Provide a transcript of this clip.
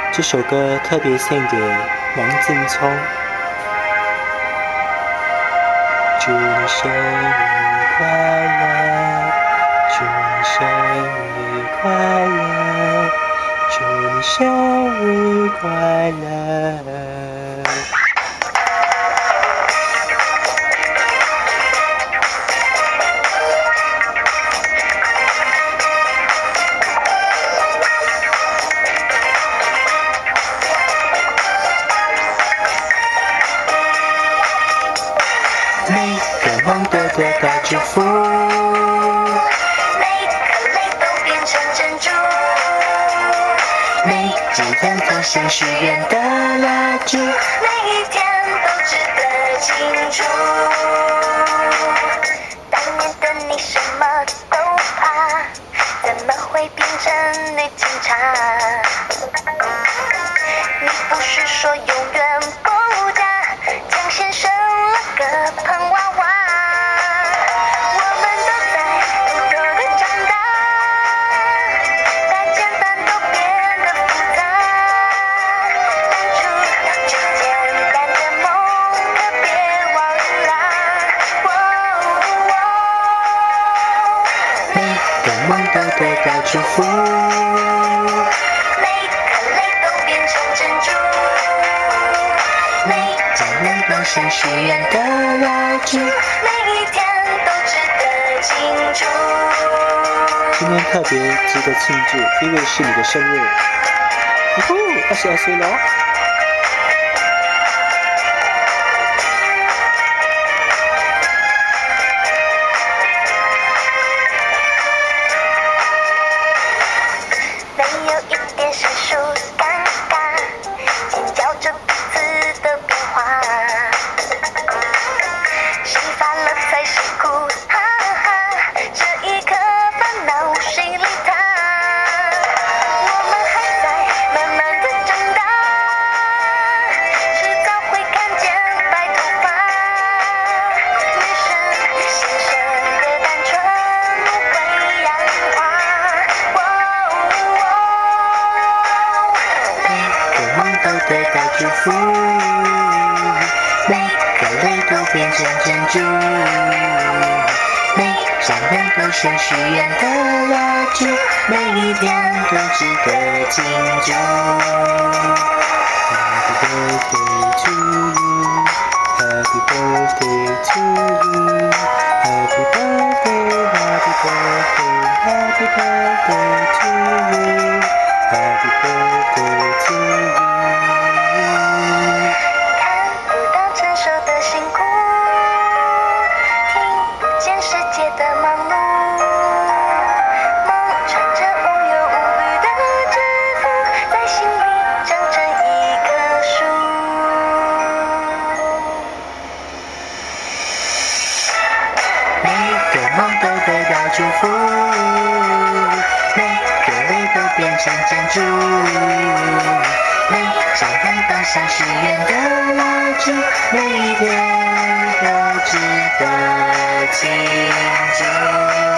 这首歌特别献给王劲聪。祝你生日快乐，祝你生日快乐，祝你生日快乐。每个梦都得到祝福， 每颗泪都变成珍珠， 每支烟都像许愿的蜡烛， 每一天都值得庆祝。当年的你什么都怕，怎么会变成女警察？你不是说永远不嫁，江先生了个胖娃娃。我们都在偷偷地长大，把简单都变得复杂。当初最简单的梦，可别忘啦。 每个梦都得到祝福， 每颗泪都变成珍珠， 每盏灯都像许愿的蜡烛。 每一天都值得庆祝。 今天特别值得庆祝，因为是你的生日。22岁了。 没有一点生疏尴尬，尖叫着彼此的变化。谁发了财谁哭，哈哈，这一刻烦恼谁理他？我们还在慢慢的长大，迟早会看见白头发。女生先生的单纯不会氧化。 每个梦都得到祝福，每个泪都变成珍珠，每盏灯都像许愿的蜡烛，每一天都值得庆祝。Happy birthday to you, Happy birthday to you, Happy birthday, Happy birthday, Happy birthday to you, Happy birthday to you。 看不到成熟的辛苦，听不见世界的忙碌，梦穿着无忧无虑的制服，在心里长成一棵树。 每个梦都得到祝福，每个泪都变成珍珠，每盏灯都像许愿的蜡烛，每一天都值得庆祝。